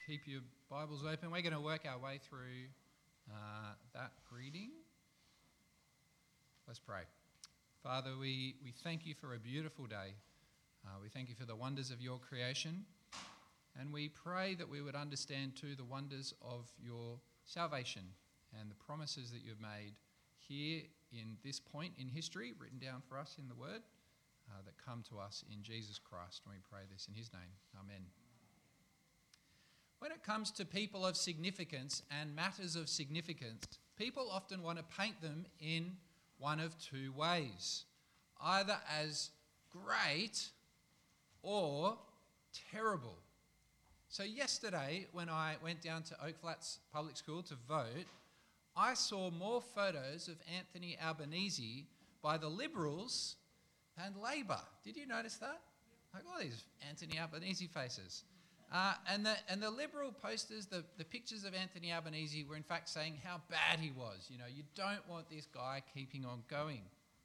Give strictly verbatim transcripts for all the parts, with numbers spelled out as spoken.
keep your Bibles open. We're going to work our way through uh, that reading. Let's pray. Father, we, we thank you for a beautiful day. Uh, we thank you for the wonders of your creation. And we pray that we would understand too the wonders of your salvation and the promises that you've made here in this point in history, written down for us in the Word, uh, that come to us in Jesus Christ. And we pray this in his name. Amen. When it comes to people of significance and matters of significance, people often want to paint them in one of two ways, either as great or terrible. So yesterday, when I went down to Oak Flats Public School to vote, I saw more photos of Anthony Albanese by the Liberals and Labor. Did you notice that? Like all these Anthony Albanese faces. Uh, and the and the Liberal posters, the, the pictures of Anthony Albanese were in fact saying how bad he was. You know, you don't want this guy keeping on going.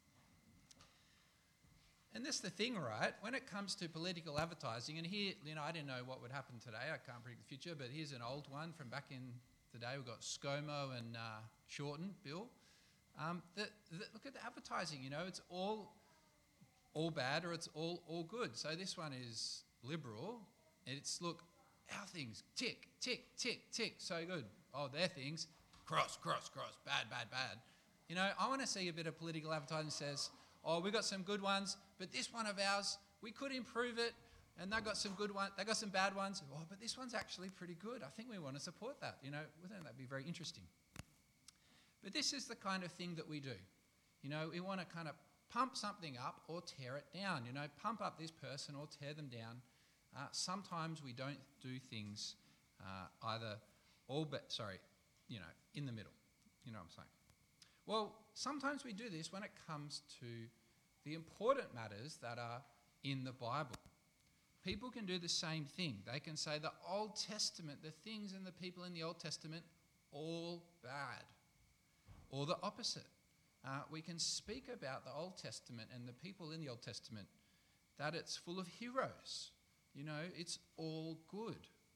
And that's the thing, right? When it comes to political advertising, and here, you know, I didn't know what would happen today. I can't predict the future, but here's an old one from back in the day. We've got ScoMo and uh, Shorten, Bill. Um, the, the, look at the advertising, you know, it's all all bad or it's all, all good. So this one is Liberal. It's, look, our things, tick, tick, tick, tick, so good. Oh, their things, cross, cross, cross, bad, bad, bad. You know, I want to see a bit of political advertising that says, oh, we got some good ones, but this one of ours, we could improve it, and they got some good ones, they got some bad ones. Oh, but this one's actually pretty good. I think we want to support that. You know, wouldn't that be very interesting? But this is the kind of thing that we do. You know, we want to kind of pump something up or tear it down. You know, pump up this person or tear them down. Uh, sometimes we don't do things uh, either all but, sorry, you know, in the middle. You know what I'm saying? Well, sometimes we do this when it comes to the important matters that are in the Bible. People can do the same thing. They can say the Old Testament, the things and the people in the Old Testament, all bad. Or the opposite. Uh, we can speak about the Old Testament and the people in the Old Testament, that it's full of heroes. You know, it's all good.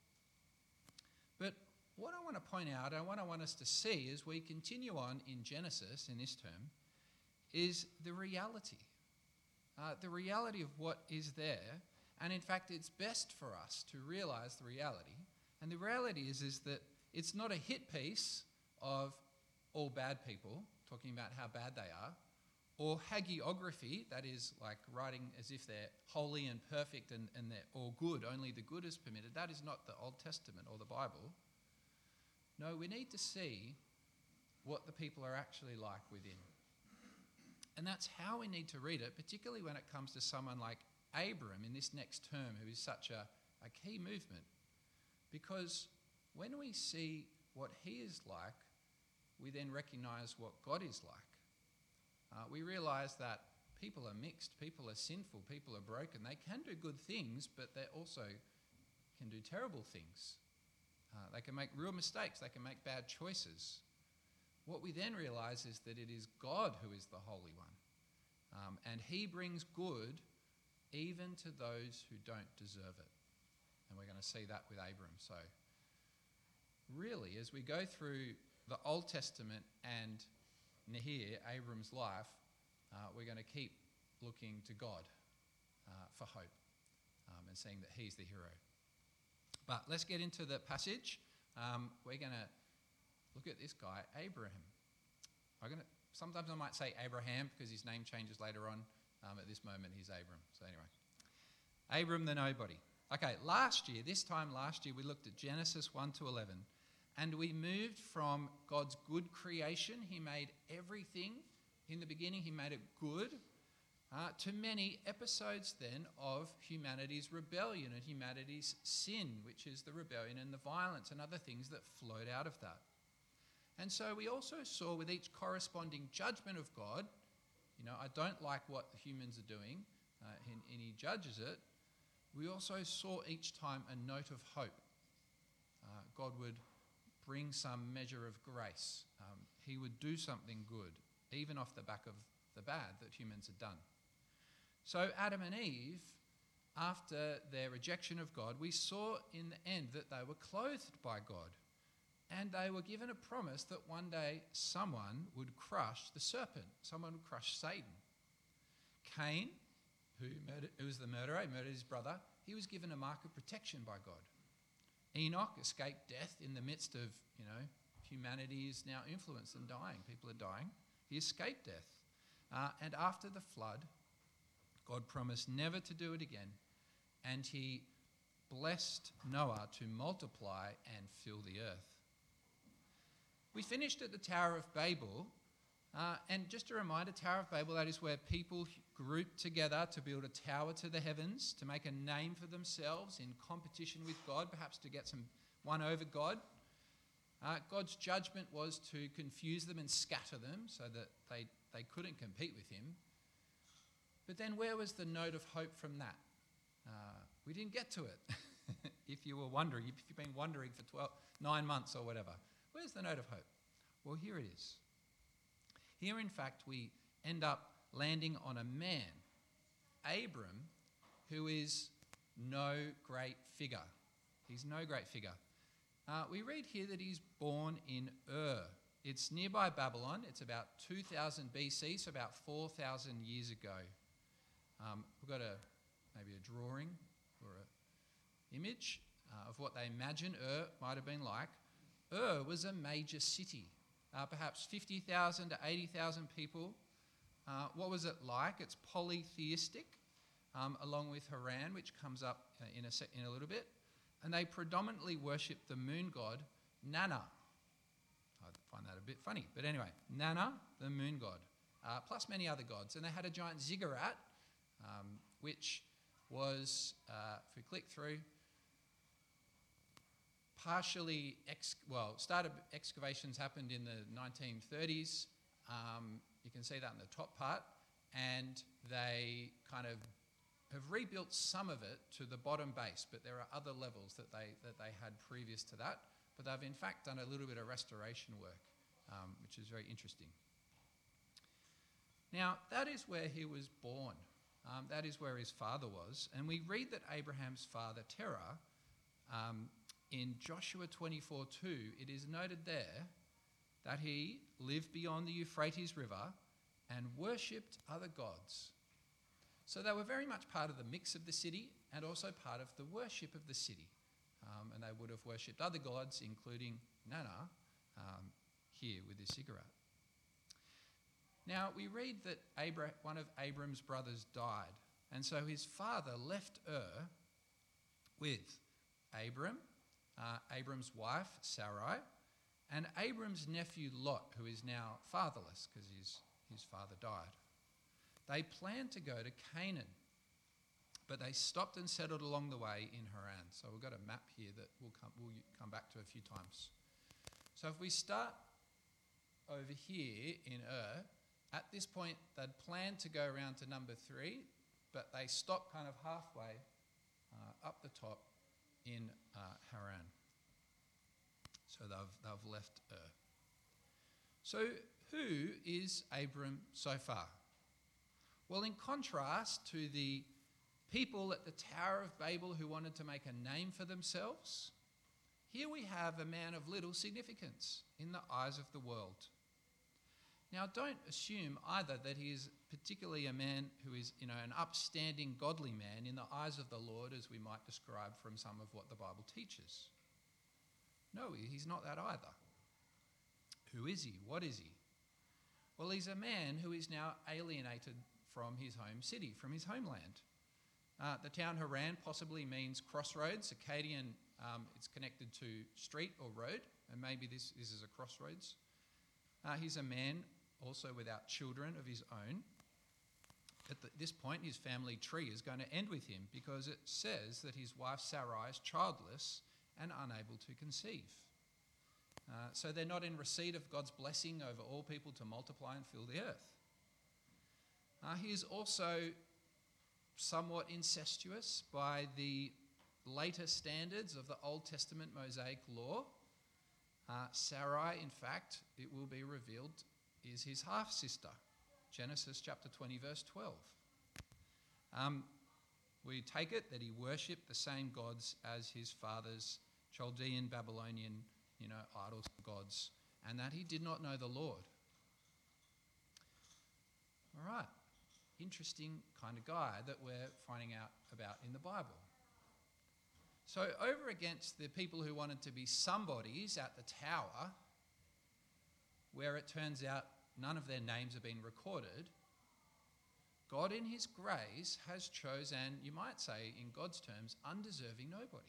But what I want to point out, and what I want us to see as we continue on in Genesis, in this term, is the reality. Uh, the reality of what is there. And in fact, it's best for us to realize the reality. And the reality is, is that it's not a hit piece of all bad people, talking about how bad they are, or hagiography, that is like writing as if they're holy and perfect and, and they're all good, only the good is permitted. That is not the Old Testament or the Bible. No, we need to see what the people are actually like within. And that's how we need to read it, particularly when it comes to someone like Abram in this next term, who is such a, a key movement. Because when we see what he is like, we then recognise what God is like. Uh, we realise that people are mixed, people are sinful, people are broken. They can do good things, but they also can do terrible things. Uh, they can make real mistakes, they can make bad choices. What we then realise is that it is God who is the Holy One. Um, and he brings good even to those who don't deserve it. And we're going to see that with Abram. So really, as we go through the Old Testament and here, Abram's life, uh, we're going to keep looking to God uh, for hope um, and seeing that he's the hero. But let's get into the passage. Um, we're going to look at this guy, Abraham. I'm gonna, sometimes I might say Abraham because his name changes later on. Um, at this moment, he's Abram. So anyway, Abram the nobody. Okay, last year, this time last year, we looked at Genesis one to eleven. And we moved from God's good creation, he made everything. In the beginning, he made it good, uh, to many episodes then of humanity's rebellion and humanity's sin, which is the rebellion and the violence and other things that flowed out of that. And so we also saw with each corresponding judgment of God, you know, I don't like what the humans are doing, uh, and, and he judges it. We also saw each time a note of hope. Uh, God would bring some measure of grace. Um, he would do something good, even off the back of the bad that humans had done. So Adam and Eve after their rejection of God, we saw in the end that they were clothed by God. And they were given a promise that one day someone would crush the serpent, someone would crush Satan. Cain, who, murdered, who was the murderer, he murdered his brother, he was given a mark of protection by God. Enoch escaped death in the midst of, you know, humanity is now influenced and dying. People are dying. He escaped death. Uh, and after the flood, God promised never to do it again. And he blessed Noah to multiply and fill the earth. We finished at the Tower of Babel. Uh, and just a reminder, Tower of Babel, that is where people grouped together to build a tower to the heavens, to make a name for themselves in competition with God, perhaps to get some one over God. Uh, God's judgment was to confuse them and scatter them so that they, they couldn't compete with him. But then where was the note of hope from that? Uh, we didn't get to it. If you were wondering, if you've been wondering for twelve, nine months or whatever, where's the note of hope? Well, here it is. Here, in fact, we end up landing on a man, Abram, who is no great figure. He's no great figure. Uh, we read here that he's born in Ur. It's nearby Babylon. It's about two thousand B C, so about four thousand years ago. Um, we've got a maybe a drawing or an image uh, of what they imagine Ur might have been like. Ur was a major city, uh, perhaps fifty thousand to eighty thousand people. Uh, what was it like? It's polytheistic, um, along with Haran, which comes up uh, in, a se- in a little bit. And they predominantly worship the moon god, Nana. I find that a bit funny. But anyway, Nana, the moon god, uh, plus many other gods. And they had a giant ziggurat, um, which was, uh, if we click through, partially, ex- well, started excavations happened in the nineteen thirties. Um, you can see that in the top part. And they kind of have rebuilt some of it to the bottom base, but there are other levels that they that they had previous to that. But they've in fact done a little bit of restoration work, um, which is very interesting. Now, that is where he was born. Um, that is where his father was. And we read that Abraham's father, Terah, um, in Joshua twenty-four two, it is noted there that he lived beyond the Euphrates River and worshipped other gods. So they were very much part of the mix of the city and also part of the worship of the city. Um, and they would have worshipped other gods, including Nana, um, here with this ziggurat. Now, we read that Abra- one of Abram's brothers died. And so his father left Ur with Abram, uh, Abram's wife, Sarai, and Abram's nephew, Lot, who is now fatherless because his, his father died. They planned to go to Canaan, but they stopped and settled along the way in Haran. So we've got a map here that we'll come, we'll come back to a few times. So if we start over here in Ur, at this point they'd planned to go around to number three, but they stopped kind of halfway uh, up the top in uh, Haran. So they've, they've left Ur. So who is Abram so far? Well, in contrast to the people at the Tower of Babel who wanted to make a name for themselves, here we have a man of little significance in the eyes of the world. Now, don't assume either that he is particularly a man who is, you know, an upstanding, godly man in the eyes of the Lord, as we might describe from some of what the Bible teaches. No, he's not that either. Who is he? What is he? Well, he's a man who is now alienated from his home city, from his homeland. Uh, the town Haran possibly means crossroads. Akkadian, um, it's connected to street or road, and maybe this, this is a crossroads. Uh, he's a man also without children of his own. At the, this point, his family tree is going to end with him because it says that his wife Sarai is childless and unable to conceive. Uh, so they're not in receipt of God's blessing over all people to multiply and fill the earth. Uh, he is also somewhat incestuous by the later standards of the Old Testament Mosaic law. Uh, Sarai, in fact, it will be revealed, is his half-sister. Genesis chapter twenty, verse twelve. Um, we take it that he worshipped the same gods as his father's Chaldean, Babylonian, you know, idols and gods, and that he did not know the Lord. All right, interesting kind of guy that we're finding out about in the Bible. So over against the people who wanted to be somebodies at the tower, where it turns out none of their names have been recorded, God in his grace has chosen, you might say in God's terms, undeserving nobody.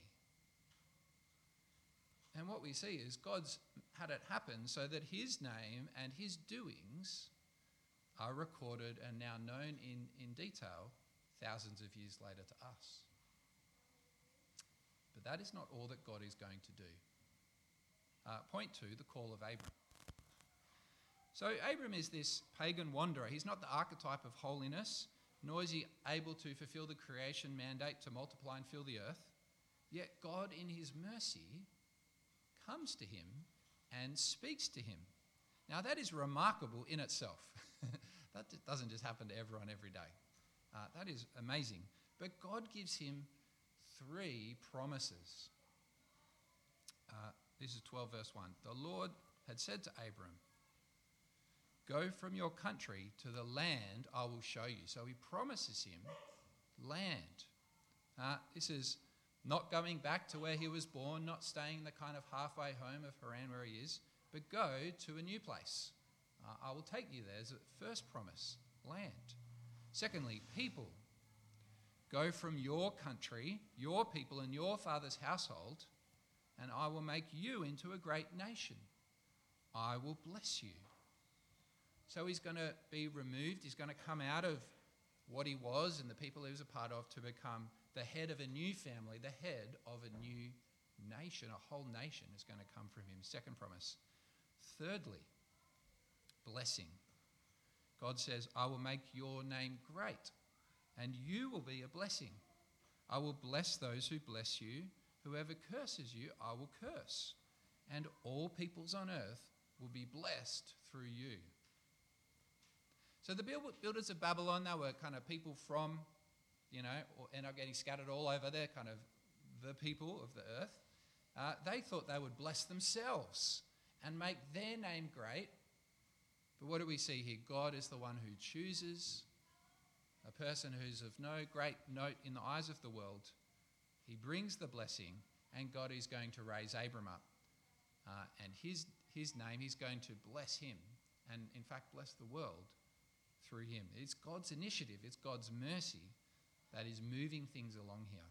And what we see is God's had it happen so that his name and his doings are recorded and now known in, in detail thousands of years later to us. But that is not all that God is going to do. Uh, point two, the call of Abram. So Abram is this pagan wanderer. He's not the archetype of holiness, nor is he able to fulfill the creation mandate to multiply and fill the earth. Yet God in his mercy comes to him and speaks to him. Now that is remarkable in itself. That doesn't just happen to everyone every day. Uh, that is amazing. But God gives him three promises. Uh, this is twelve verse one. The Lord had said to Abram, "Go from your country to the land I will show you." So he promises him land. Uh, this is not going back to where he was born, not staying in the kind of halfway home of Haran where he is, but go to a new place. Uh, I will take you there as a first promise, land. Secondly, people. Go from your country, your people and your father's household, and I will make you into a great nation. I will bless you. So he's going to be removed. He's going to come out of what he was and the people he was a part of to become the head of a new family, the head of a new nation. A whole nation is going to come from him. Second promise. Thirdly, blessing. God says, I will make your name great, and you will be a blessing. I will bless those who bless you. Whoever curses you, I will curse. And all peoples on earth will be blessed through you. So the builders of Babylon, they were kind of people from, you know, or end up getting scattered all over. They're kind of the people of the earth. Uh, they thought they would bless themselves and make their name great. But what do we see here? God is the one who chooses a person who's of no great note in the eyes of the world. He brings the blessing, and God is going to raise Abram up. Uh, and his, his name, he's going to bless him and, in fact, bless the world through him. It's God's initiative. It's God's mercy that is moving things along here.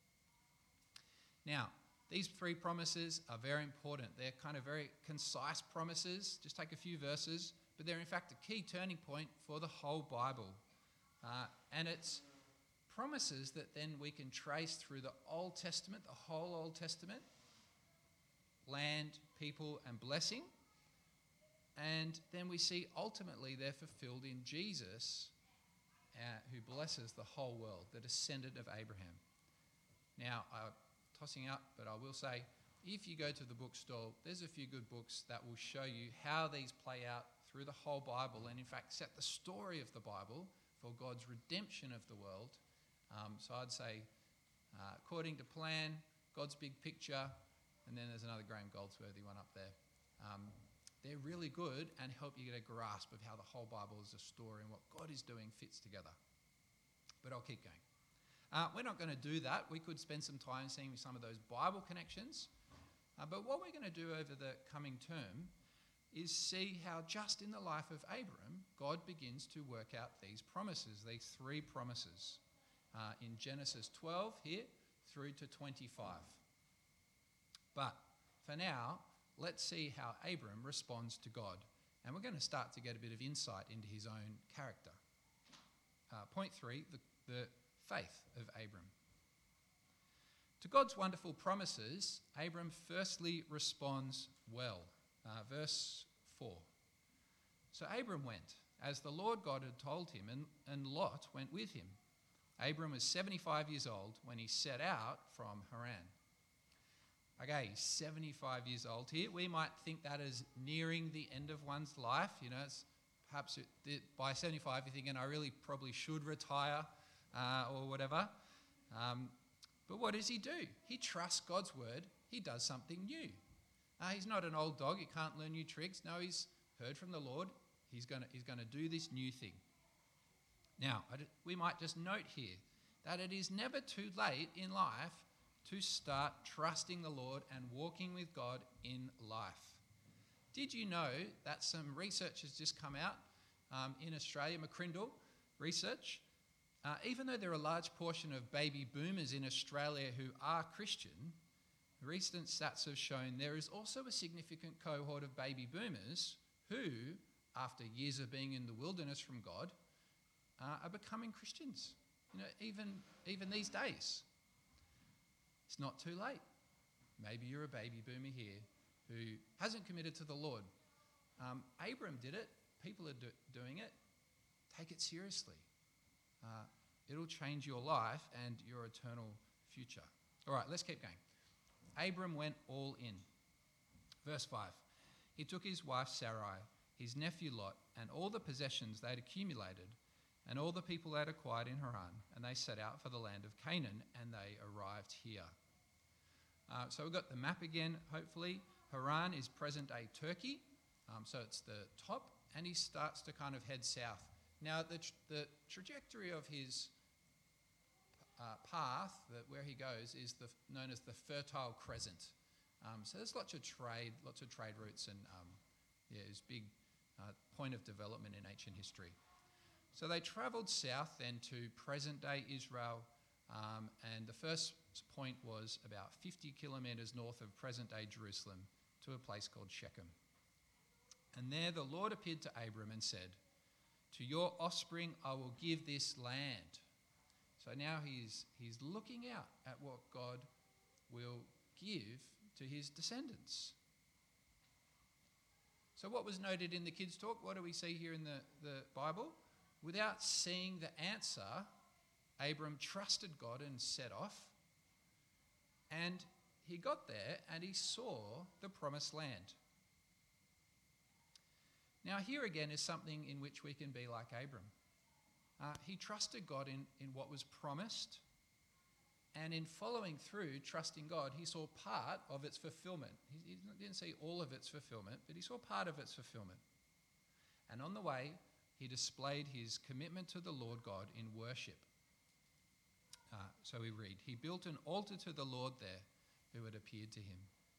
Now, these three promises are very important. They're kind of very concise promises. Just take a few verses, but they're in fact a key turning point for the whole Bible. Uh, and it's promises that then we can trace through the Old Testament, the whole Old Testament, land, people, and blessing. And then we see ultimately they're fulfilled in Jesus, uh, who blesses the whole world, the descendant of Abraham. Now, I'm tossing up, but I will say, if you go to the bookstore, there's a few good books that will show you how these play out through the whole Bible and, in fact, set the story of the Bible for God's redemption of the world. Um, so I'd say, uh, according to plan, God's big picture, and then there's another Graham Goldsworthy one up there. Um, they're really good and help you get a grasp of how the whole Bible is a story and what God is doing fits together. But I'll keep going. Uh, we're not going to do that. We could spend some time seeing some of those Bible connections. Uh, but what we're going to do over the coming term is see how just in the life of Abram, God begins to work out these promises, these three promises, uh, in Genesis twelve here through to twenty-five. But for now, let's see how Abram responds to God. And we're going to start to get a bit of insight into his own character. Uh, point three, the, the faith of Abram. To God's wonderful promises, Abram firstly responds well. Uh, verse four. So Abram went, as the Lord God had told him, and, and Lot went with him. Abram was seventy-five years old when he set out from Haran. Okay, he's seventy-five years old here. We might think that is nearing the end of one's life. You know, it's perhaps it, it, by seventy-five you're thinking, I really probably should retire uh, or whatever. Um, but what does he do? He trusts God's word. He does something new. Uh, he's not an old dog. He can't learn new tricks. No, he's heard from the Lord. He's going to he's going to do this new thing. Now, we might just note here that it is never too late in life to start trusting the Lord and walking with God in life. Did you know that some research has just come out um, in Australia, McCrindle research? Uh, even though there are a large portion of baby boomers in Australia who are Christian, recent stats have shown there is also a significant cohort of baby boomers who, after years of being in the wilderness from God, uh, are becoming Christians. You know, even even these days. It's not too late. Maybe you're a baby boomer here who hasn't committed to the Lord. Um, Abram did it. People are do- doing it. Take it seriously. Uh, it'll change your life and your eternal future. All right, let's keep going. Abram went all in. Verse five. He took his wife Sarai, his nephew Lot, and all the possessions they'd accumulated, and all the people they'd acquired in Haran, and they set out for the land of Canaan, and they arrived here. Uh, so we've got the map again, hopefully. Haran is present-day Turkey, um, so it's the top, and he starts to kind of head south. Now, the, tr- the trajectory of his uh, path, that where he goes, is the, known as the Fertile Crescent. Um, so there's lots of trade, lots of trade routes, and um, yeah, it's a big uh, point of development in ancient history. So they travelled south then to present-day Israel, um, and the first point was about fifty kilometres north of present-day Jerusalem to a place called Shechem. And there the Lord appeared to Abram and said, "To your offspring I will give this land." So now he's, he's looking out at what God will give to his descendants. So what was noted in the kids' talk? What do we see here in the, the Bible? Without seeing the answer, Abram trusted God and set off. And he got there and he saw the promised land. Now here again is something in which we can be like Abram. Uh, he trusted God in, in what was promised. And in following through, trusting God, he saw part of its fulfillment. He, he didn't see all of its fulfillment, but he saw part of its fulfillment. And on the way, he displayed his commitment to the Lord God in worship. Uh, so we read, he built an altar to the Lord there who had appeared to him.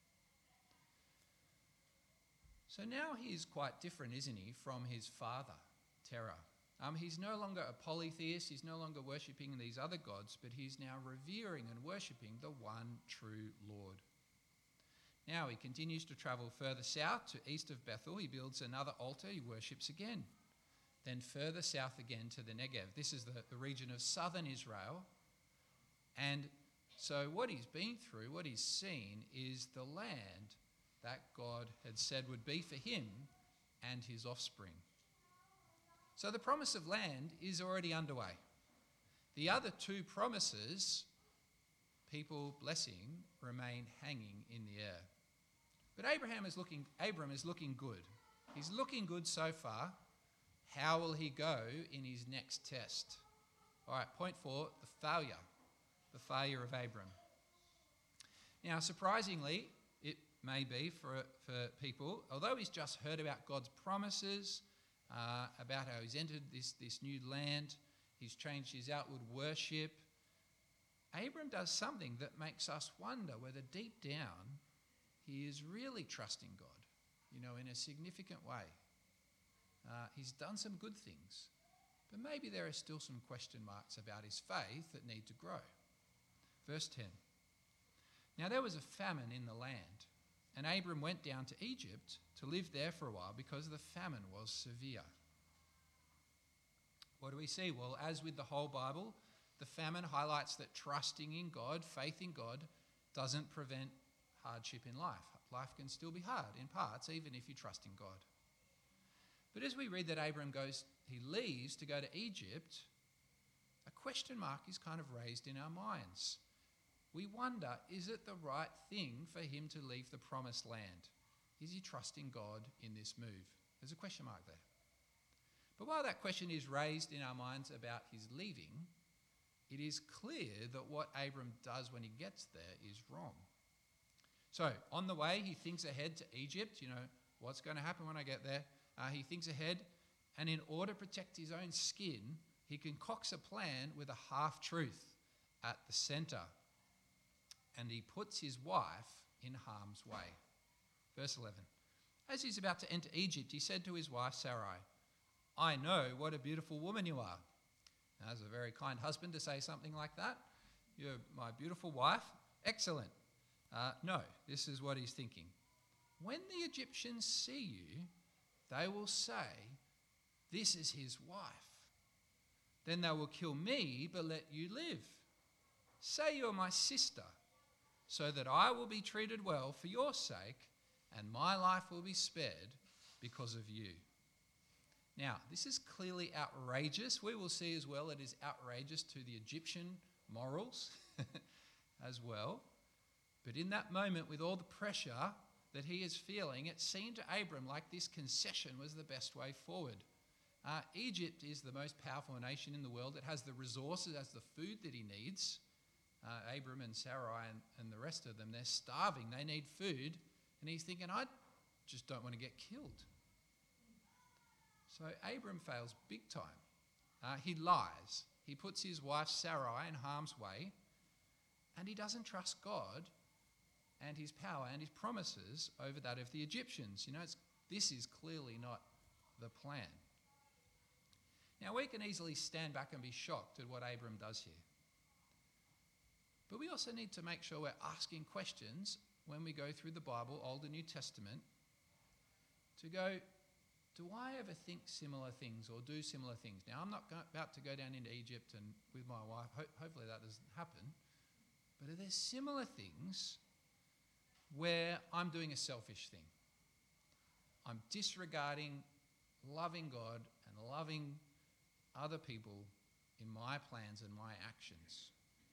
So now he is quite different, isn't he, from his father, Terah. Um, he's no longer a polytheist, he's no longer worshipping these other gods, but he's now revering and worshipping the one true Lord. Now he continues to travel further south to east of Bethel. He builds another altar, he worships again. Then further south again to the Negev. This is the, the region of southern Israel. And so what he's been through, what he's seen, is the land that God had said would be for him and his offspring. So the promise of land is already underway. The other two promises, people blessing, remain hanging in the air. But Abraham is looking, Abram is looking good. He's looking good so far. How will he go in his next test? All right, point four, the failure. The failure of Abram. Now, surprisingly, it may be for, for people, although he's just heard about God's promises, uh, about how he's entered this, this new land, he's changed his outward worship, Abram does something that makes us wonder whether deep down he is really trusting God, you know, in a significant way. Uh, he's done some good things, but maybe there are still some question marks about his faith that need to grow. Verse ten. Now there was a famine in the land, and Abram went down to Egypt to live there for a while because the famine was severe. What do we see? Well, as with the whole Bible, the famine highlights that trusting in God, faith in God, doesn't prevent hardship in life. Life can still be hard in parts, even if you trust in God. But as we read that Abram goes, he leaves to go to Egypt, a question mark is kind of raised in our minds. We wonder, is it the right thing for him to leave the promised land? Is he trusting God in this move? There's a question mark there. But while that question is raised in our minds about his leaving, it is clear that what Abram does when he gets there is wrong. So on the way, he thinks ahead to Egypt. You know, what's going to happen when I get there? Uh, he thinks ahead, and in order to protect his own skin, he concocts a plan with a half-truth at the centre, and he puts his wife in harm's way. Verse eleven. As he's about to enter Egypt, he said to his wife Sarai, "I know what a beautiful woman you are." Now, that's a very kind husband to say something like that. "You're my beautiful wife." Excellent. Uh, no, this is what he's thinking. "When the Egyptians see you, they will say, 'This is his wife.' Then they will kill me, but let you live. Say you're my sister, so that I will be treated well for your sake, and my life will be spared because of you." Now, this is clearly outrageous. We will see as well it is outrageous to the Egyptian morals as well. But in that moment, with all the pressure that he is feeling, it seemed to Abram like this concession was the best way forward. Uh, Egypt is the most powerful nation in the world. It has the resources, has the food that he needs. Uh, Abram and Sarai and, and the rest of them, they're starving. They need food. And he's thinking, I just don't want to get killed. So Abram fails big time. Uh, he lies. He puts his wife Sarai in harm's way. And he doesn't trust God and his power and his promises over that of the Egyptians. You know, it's, this is clearly not the plan. Now, we can easily stand back and be shocked at what Abram does here. But we also need to make sure we're asking questions when we go through the Bible, Old and New Testament, to go, do I ever think similar things or do similar things? Now, I'm not go- about to go down into Egypt and with my wife. Ho- hopefully that doesn't happen. But are there similar things where I'm doing a selfish thing? I'm disregarding loving God and loving other people in my plans and my actions.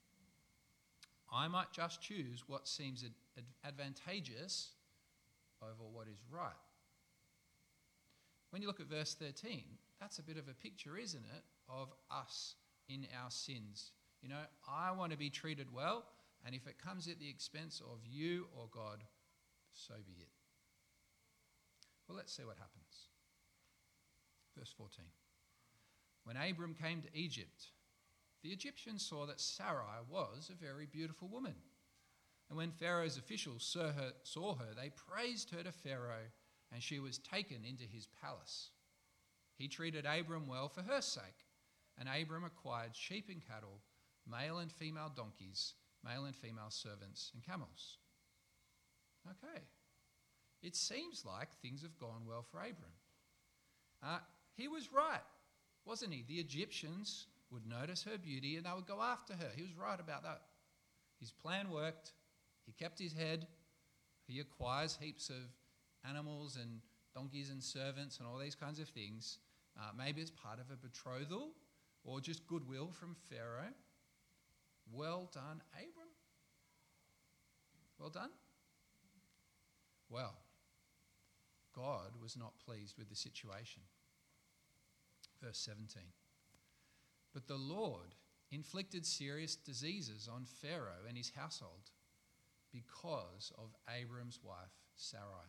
I might just choose what seems ad- advantageous over what is right. When you look at verse thirteen, that's a bit of a picture, isn't it, of us in our sins. You know, I want to be treated well, and if it comes at the expense of you or God, so be it. Well, let's see what happens. Verse fourteen. When Abram came to Egypt, the Egyptians saw that Sarai was a very beautiful woman. And when Pharaoh's officials saw her, saw her, they praised her to Pharaoh, and she was taken into his palace. He treated Abram well for her sake, and Abram acquired sheep and cattle, male and female donkeys, male and female servants, and camels. Okay. It seems like things have gone well for Abram. Uh, he was right, wasn't he? The Egyptians would notice her beauty and they would go after her. He was right about that. His plan worked. He kept his head. He acquires heaps of animals and donkeys and servants and all these kinds of things. Uh, maybe it's part of a betrothal or just goodwill from Pharaoh. Well done, Abram. Well done. Well, God was not pleased with the situation. Verse seventeen. But the Lord inflicted serious diseases on Pharaoh and his household because of Abram's wife, Sarai.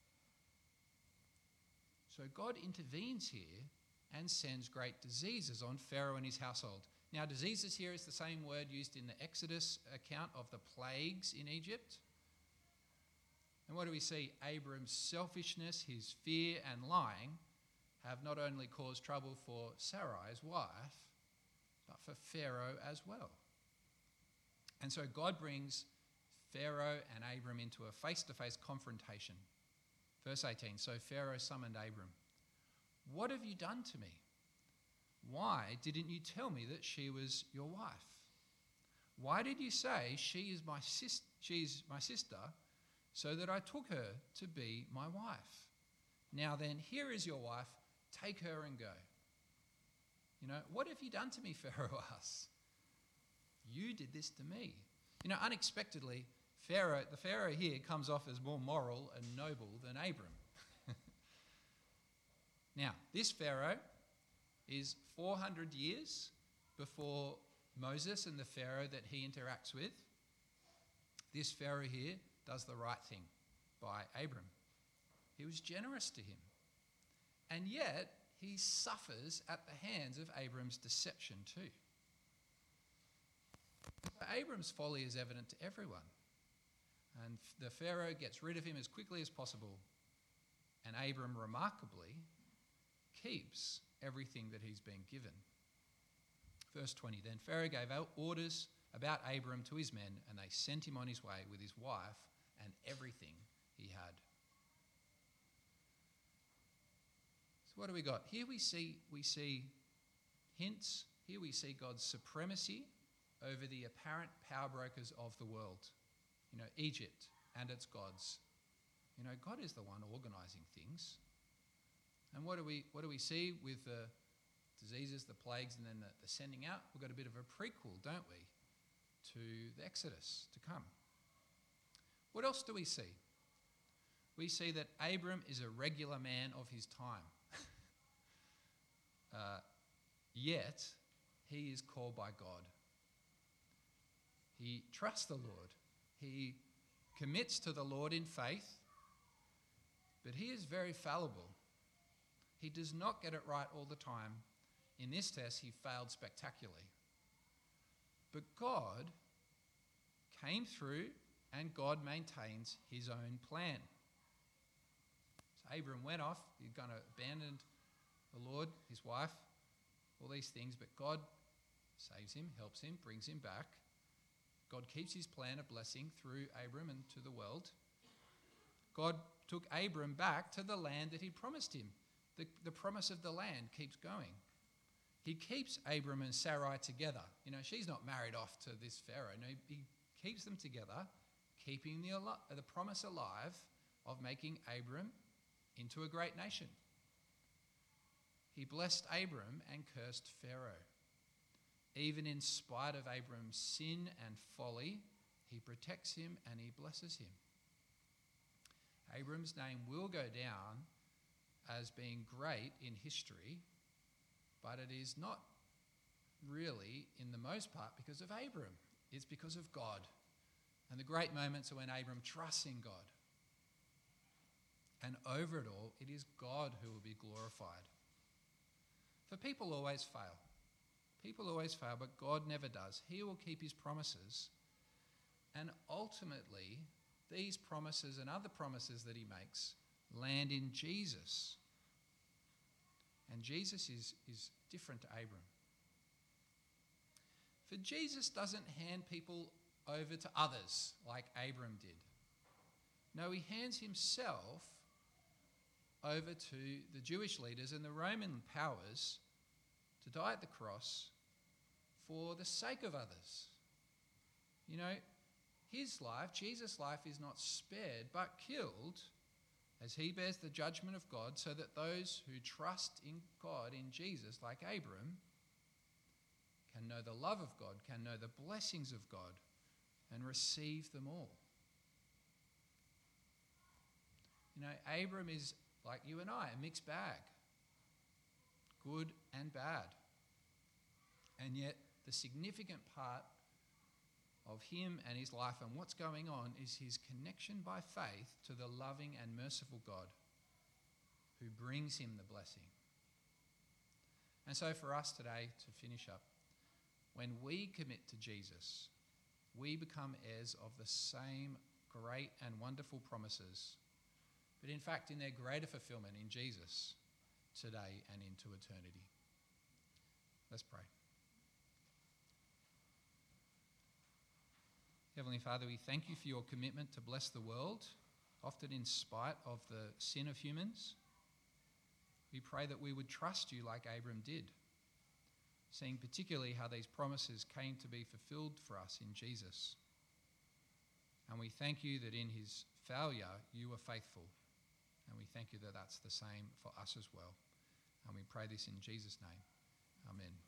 So God intervenes here and sends great diseases on Pharaoh and his household. Now, diseases here is the same word used in the Exodus account of the plagues in Egypt. And what do we see? Abram's selfishness, his fear and lying have not only caused trouble for Sarai's wife, but for Pharaoh as well. And so God brings Pharaoh and Abram into a face-to-face confrontation. Verse eighteen, so Pharaoh summoned Abram. What have you done to me? Why didn't you tell me that she was your wife? Why did you say she is my sis- she's my sister, so that I took her to be my wife? Now then, here is your wife. Take her and go. You know, what have you done to me, Pharaoh asks. You did this to me. You know, unexpectedly, Pharaoh, the Pharaoh here comes off as more moral and noble than Abram. Now, this Pharaoh is four hundred years before Moses and the Pharaoh that he interacts with, this Pharaoh here does the right thing by Abram. He was generous to him. And yet, he suffers at the hands of Abram's deception too. So Abram's folly is evident to everyone. And the Pharaoh gets rid of him as quickly as possible. And Abram, remarkably, keeps everything that he's been given. Verse twenty, then Pharaoh gave out orders about Abram to his men, and they sent him on his way with his wife and everything he had. So what do we got? Here we see, we see hints. Here we see God's supremacy over the apparent power brokers of the world. You know, Egypt and its gods. You know, God is the one organising things. And what do we what do we see with the diseases, the plagues, and then the, the sending out? We've got a bit of a prequel, don't we, to the Exodus to come. What else do we see? We see that Abram is a regular man of his time. uh, yet, he is called by God. He trusts the Lord. He commits to the Lord in faith, but he is very fallible. He does not get it right all the time. In this test, he failed spectacularly. But God came through, and God maintains his own plan. So Abram went off. He'd kind of abandoned the Lord, his wife, all these things, but God saves him, helps him, brings him back. God keeps his plan of blessing through Abram and to the world. God took Abram back to the land that he promised him. The, the promise of the land keeps going. He keeps Abram and Sarai together. You know, she's not married off to this Pharaoh. No, he, he keeps them together, keeping the, the promise alive of making Abram into a great nation. He blessed Abram and cursed Pharaoh. Even in spite of Abram's sin and folly, he protects him and he blesses him. Abram's name will go down as being great in history, but it is not really, in the most part, because of Abram. It's because of God. And the great moments are when Abram trusts in God. And over it all, it is God who will be glorified. For people always fail. People always fail, but God never does. He will keep his promises. And ultimately, these promises and other promises that he makes land in Jesus. And Jesus is, is different to Abram. For Jesus doesn't hand people over to others like Abram did. No, he hands himself over to the Jewish leaders and the Roman powers to die at the cross for the sake of others. You know, his life, Jesus' life, is not spared but killed as he bears the judgment of God, so that those who trust in God, in Jesus, like Abram, can know the love of God, can know the blessings of God, and receive them all. You know, Abram is, like you and I, a mixed bag. Good and bad. And yet, the significant part of him and his life and what's going on is his connection by faith to the loving and merciful God who brings him the blessing. And so for us today, to finish up, when we commit to Jesus, we become heirs of the same great and wonderful promises, but in fact in their greater fulfillment in Jesus today and into eternity. Let's pray. Heavenly Father, we thank you for your commitment to bless the world, often in spite of the sin of humans. We pray that we would trust you like Abram did, seeing particularly how these promises came to be fulfilled for us in Jesus. And we thank you that in his failure, you were faithful. And we thank you that that's the same for us as well. And we pray this in Jesus' name. Amen.